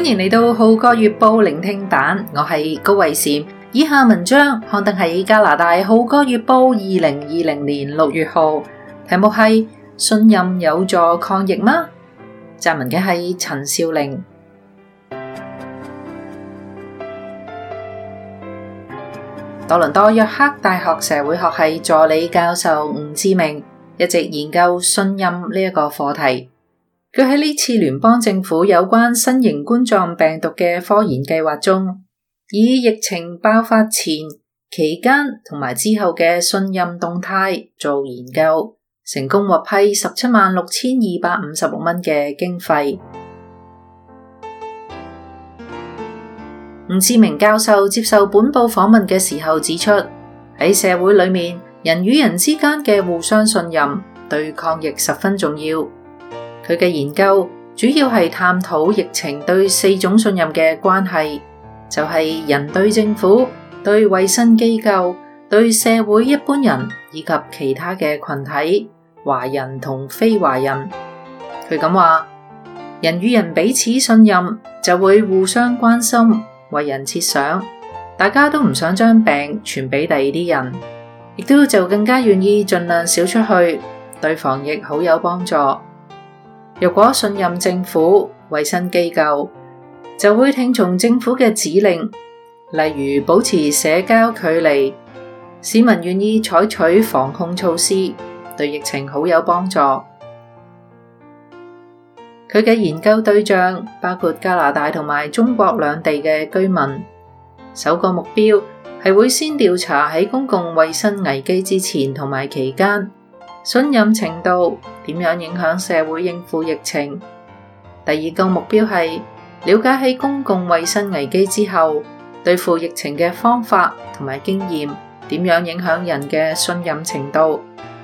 歡迎嚟到《號角月報》聆聽版，我係高慧嬋。以下文章刊登喺加拿大《號角月報》2020年6月號，題目係信任有助抗疫嗎？撰文嘅係陳少玲。多倫多約克大學社會學系助理教授吳志明一直研究信任呢一個課題。佢喺呢次聯邦政府有關新型冠狀病毒嘅科研計劃中，以疫情爆發前、期間同埋之後嘅信任動態做研究，成功獲批176256蚊嘅經費。吳志明教授接受本報訪問嘅時候指出，喺社會裏面，人與人之間嘅互相信任對抗疫十分重要。佢嘅研究主要係探討疫情對4種信任嘅關係，就係人對政府、對衛生機構、對社會一般人以及其他嘅群體，華人同非華人。佢咁話，人與人彼此信任就會互相關心，為人設想，大家都唔想將病傳俾第二啲人，亦都就更加願意盡量少出去，對防疫好有幫助。若果信任政府、衛生機構，就會聽從政府嘅指令，例如保持社交距離，市民願意採取防控措施，對疫情好有幫助。佢嘅研究對象包括加拿大同埋中國兩地嘅居民，首個目標係會先調查喺公共衛生危機之前同埋期間，信任程度點樣影響社會應付疫情。第二個目標係了解喺公共衛生危機之後，對付疫情嘅方法同埋經驗點樣影響人嘅信任程度。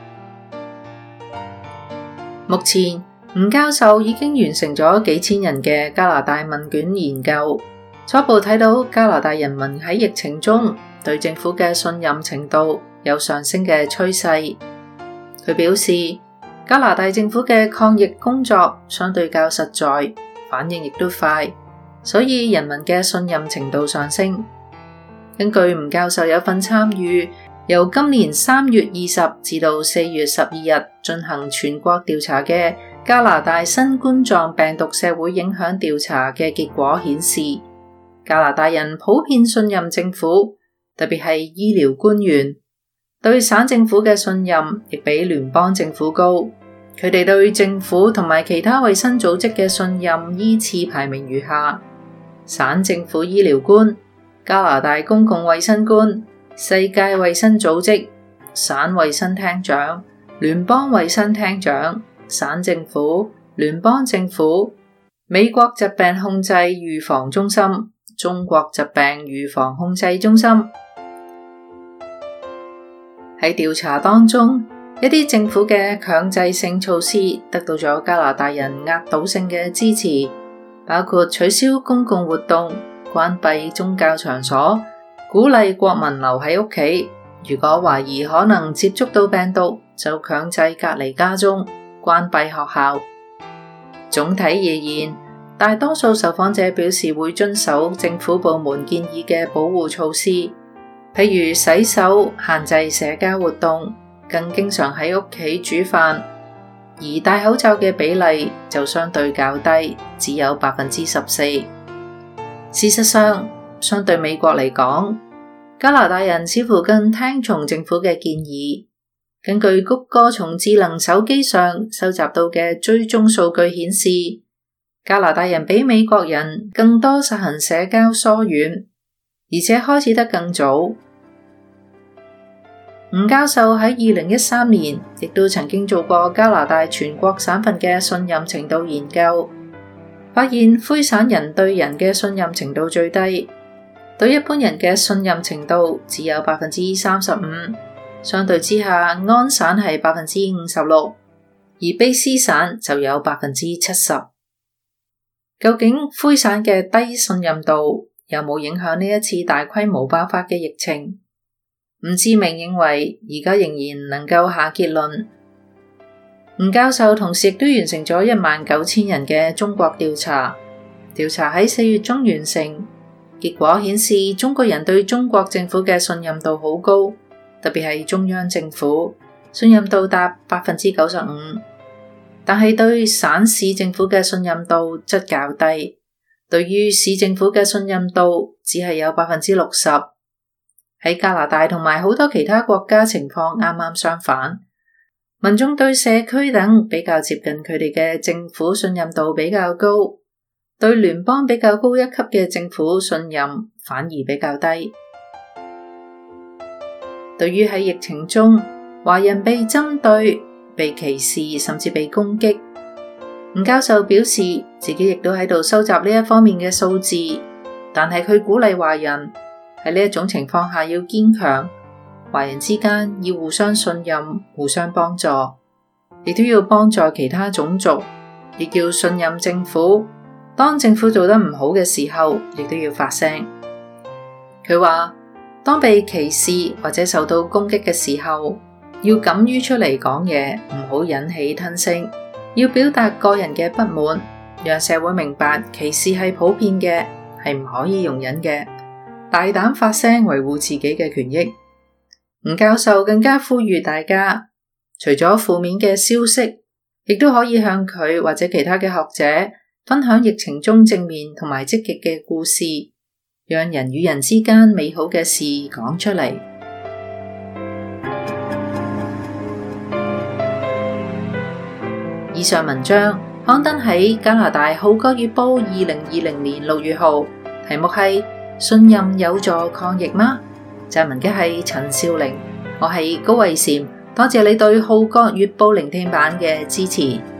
目前，吳教授已經完成咗幾千人嘅加拿大問卷研究，初步睇到加拿大人民喺疫情中對政府嘅信任程度有上升嘅趨勢。佢表示，加拿大政府嘅抗疫工作相對較實在，反應亦都快，所以人民嘅信任程度上升。根據吳教授有份參與由今年3月20至到4月12日進行全國調查嘅加拿大新冠狀病毒社會影響調查嘅結果顯示，加拿大人普遍信任政府，特別係醫療官員。對省政府嘅信任亦比聯邦政府高，佢哋對政府同埋其他衛生組織嘅信任依次排名如下：省政府醫療官、加拿大公共衛生官、世界衛生組織、省衛生廳長、聯邦衛生廳長、省政府、聯邦政府、美國疾病控制預防中心、中國疾病預防控制中心。喺調查當中，一啲政府嘅強制性措施得到咗加拿大人壓倒性嘅支持，包括取消公共活動、關閉宗教場所、鼓勵國民留喺屋企，如果懷疑可能接觸到病毒，就強制隔離家中、關閉學校。總體而言，大多數受訪者表示會遵守政府部門建議嘅保護措施。譬如洗手、限制社交活動，更經常喺屋企煮飯，而戴口罩嘅比例就相對較低，只有14%。事實上，相對美國嚟講，加拿大人似乎更聽從政府嘅建議。根據谷歌從智能手機上收集到嘅追蹤數據顯示，加拿大人比美國人更多實行社交疏遠，而且開始得更早。吳教授喺2013年亦都曾經做過加拿大全國省份嘅信任程度研究，發現魁省人對人嘅信任程度最低，對一般人嘅信任程度只有35%，相對之下安省係56%，而卑詩省就有70%。究竟魁省嘅低信任度有冇影響呢一次大規模爆發嘅疫情？吳志明認為而家仍然能夠下結論。吳教授同時亦都完成咗19000人嘅中國調查， 調查喺4月中完成，結果顯示中國人對中國政府嘅信任度好高，特別係中央政府，信任度達 95%， 但係對省市政府嘅信任度則較低，對於市政府嘅信任度只係有 60%。喺加拿大同埋好多其他國家情況啱啱相反，民眾對社區等比較接近佢哋嘅政府信任度比較高，對聯邦比較高一級嘅政府信任反而比較低。對於喺疫情中華人被針對、被歧視甚至被攻擊，吳教授表示自己亦都喺度收集呢一方面嘅數字，但係佢鼓勵華人喺呢一種情況下要堅強，華人之間要互相信任、互相幫助，亦都要幫助其他種族，亦要信任政府。當政府做得唔好嘅時候，亦都要發聲。佢話，當被歧視或者受到攻擊嘅時候，要敢於出嚟講嘢，唔好忍氣吞聲，要表達個人嘅不滿，讓社會明白歧視係普遍嘅，係唔可以容忍嘅，大膽發聲維護自己嘅權益。吳教授更加呼籲大家，除咗負面嘅消息，亦都可以向佢或者其他嘅學者分享疫情中正面同埋積極嘅故事，讓人與人之間美好嘅事講出嚟。以上文章刊登喺加拿大《號角月報》2020年6月號，題目係信任有助抗疫嗎？撰文嘅係陳少玲，我係高慧嬋，多謝你對《號角月報》聆聽版嘅支持。